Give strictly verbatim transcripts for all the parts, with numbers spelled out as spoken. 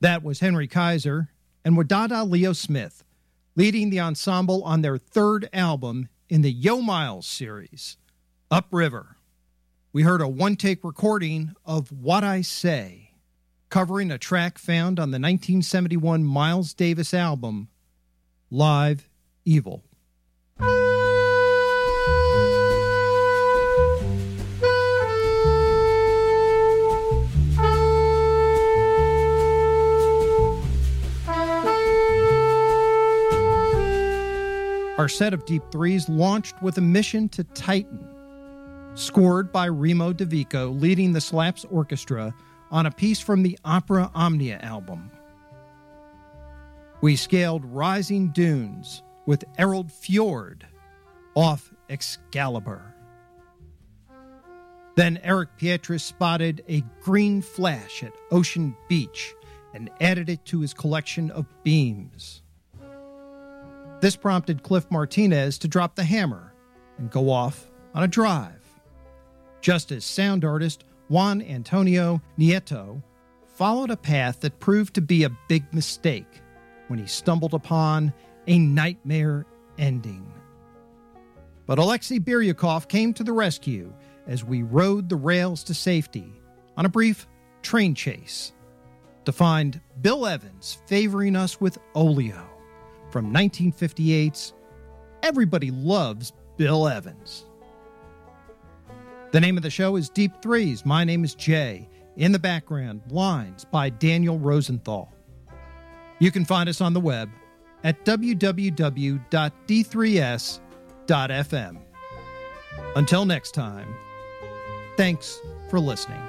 That was Henry Kaiser and Wadada Leo Smith, leading the ensemble on their third album in the Yo Miles series, Upriver. We heard a one-take recording of What I Say, covering a track found on the nineteen seventy-one Miles Davis album, Live Evil. Our set of Deep Threes launched with a mission to Titan, scored by Remo DeVico, leading the Slaps Orchestra on a piece from the Opera Omnia album. We scaled Rising Dunes with Errol Fjord off Excalibur. Then Eric Pietris spotted a green flash at Ocean Beach and added it to his collection of beams. This prompted Cliff Martinez to drop the hammer and go off on a drive, just as sound artist Juan Antonio Nieto followed a path that proved to be a big mistake when he stumbled upon a nightmare ending. But Alexei Biryukov came to the rescue as we rode the rails to safety on a brief train chase to find Bill Evans favoring us with Oleo from nineteen fifty-eight's Everybody Loves Bill Evans. The name of the show is Deep Threes. My name is Jay. In the background, lines by Daniel Rosenthal. You can find us on the web at w w w dot d three s dot f m. Until next time, thanks for listening.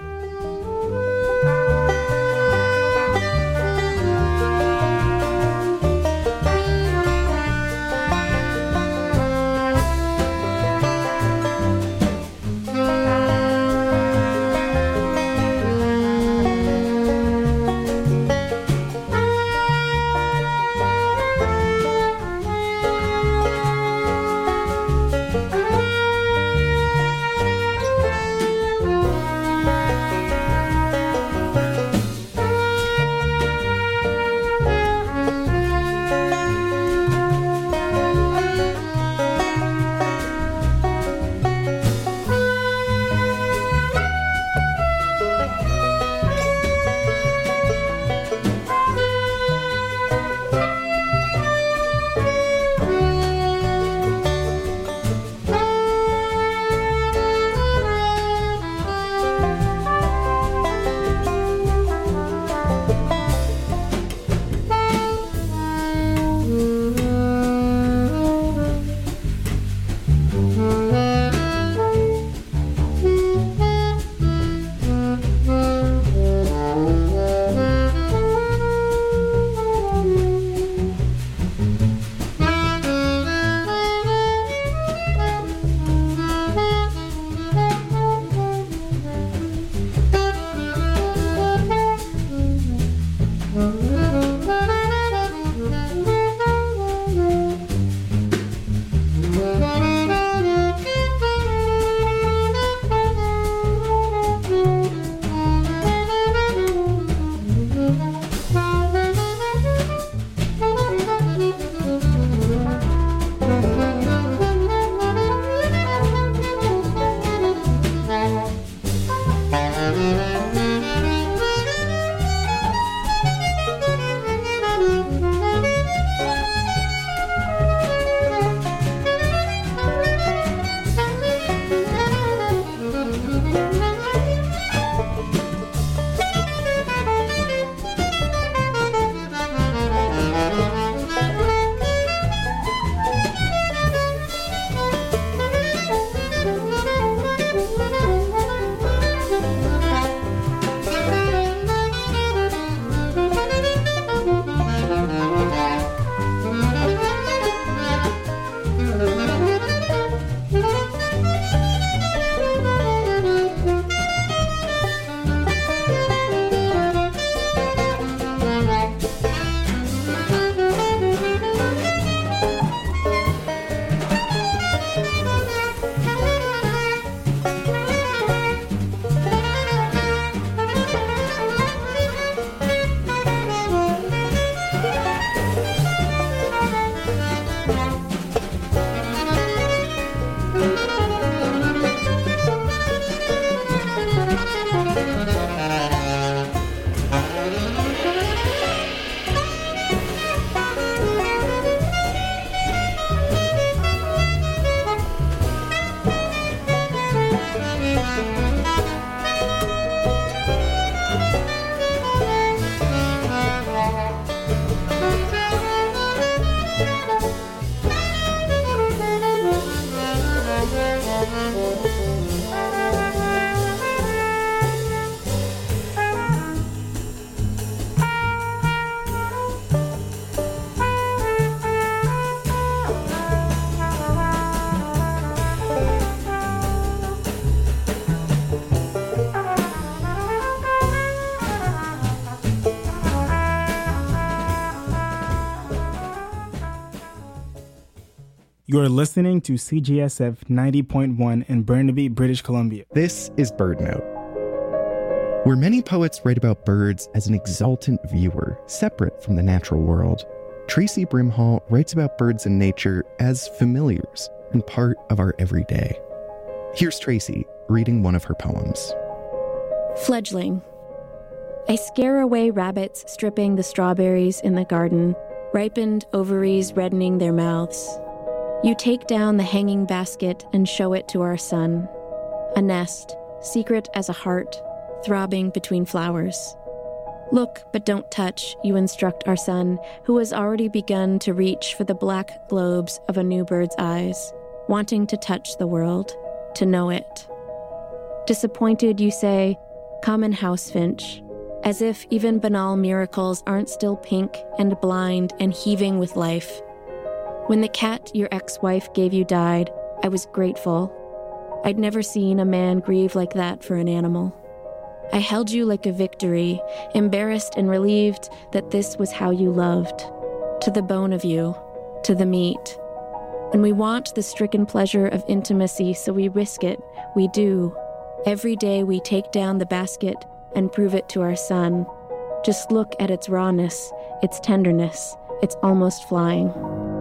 You're listening to C G S F ninety point one in Burnaby, British Columbia. This is BirdNote, where many poets write about birds as an exultant viewer, separate from the natural world. Tracy Brimhall writes about birds in nature as familiars and part of our everyday. Here's Tracy reading one of her poems. Fledgling. I scare away rabbits stripping the strawberries in the garden, ripened ovaries reddening their mouths. You take down the hanging basket and show it to our son. A nest, secret as a heart, throbbing between flowers. Look, but don't touch, you instruct our son, who has already begun to reach for the black globes of a new bird's eyes, wanting to touch the world, to know it. Disappointed, you say, common house finch, as if even banal miracles aren't still pink and blind and heaving with life. When the cat your ex-wife gave you died, I was grateful. I'd never seen a man grieve like that for an animal. I held you like a victory, embarrassed and relieved that this was how you loved. To the bone of you, to the meat. And we want the stricken pleasure of intimacy, so we risk it, we do. Every day we take down the basket and prove it to our son. Just look at its rawness, its tenderness, it's almost flying.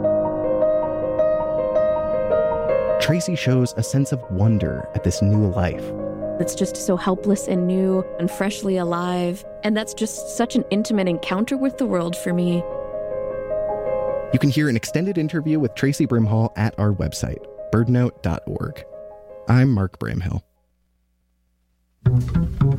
Tracy shows a sense of wonder at this new life. It's just so helpless and new and freshly alive, and that's just such an intimate encounter with the world for me. You can hear an extended interview with Tracy Brimhall at our website, bird note dot org. I'm Mark Bramhill.